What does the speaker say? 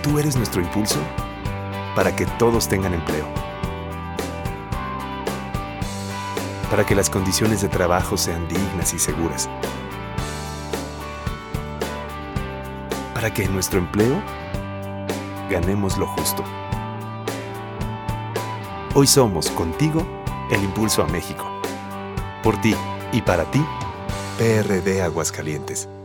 Tú eres nuestro impulso para que todos tengan empleo, para que las condiciones de trabajo sean dignas y seguras, para que en nuestro empleo ganemos lo justo. Hoy somos, contigo, el impulso a México. Por ti y para ti, PRD Aguascalientes.